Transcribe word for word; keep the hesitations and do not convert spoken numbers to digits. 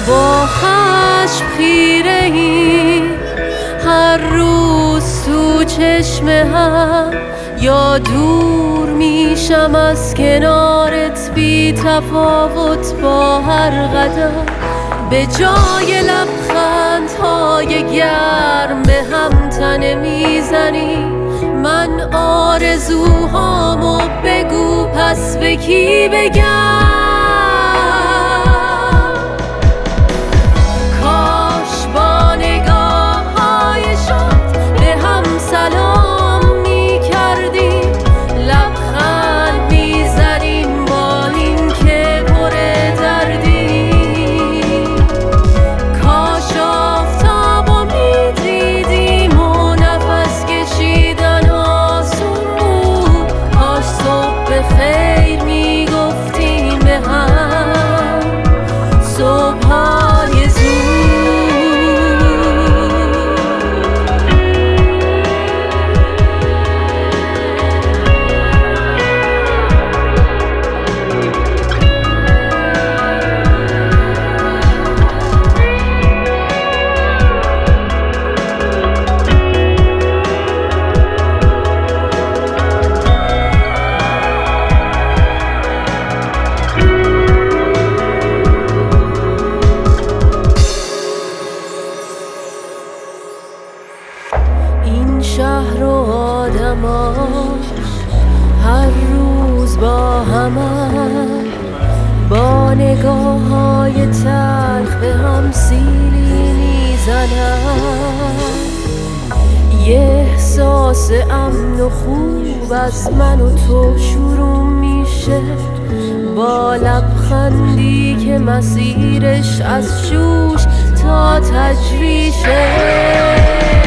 با خشم خیره ای هر روز تو چشم هم، یا دور میشم از کنارت بی تفاوت با هر قدم. به جای لبخندهای گرم به هم تنه میزنی، من آرزوهامو بگو پس به کی بگم؟ خیر میگفتیم به هم صبحای این شهر و آدماش هر روز با همن، با نگاه های تلخ به هم سیلی میزنن. یه احساس امن و خوب از من و تو شروع میشه، با لبخندی که مسیرش از شوش تا تجریشه.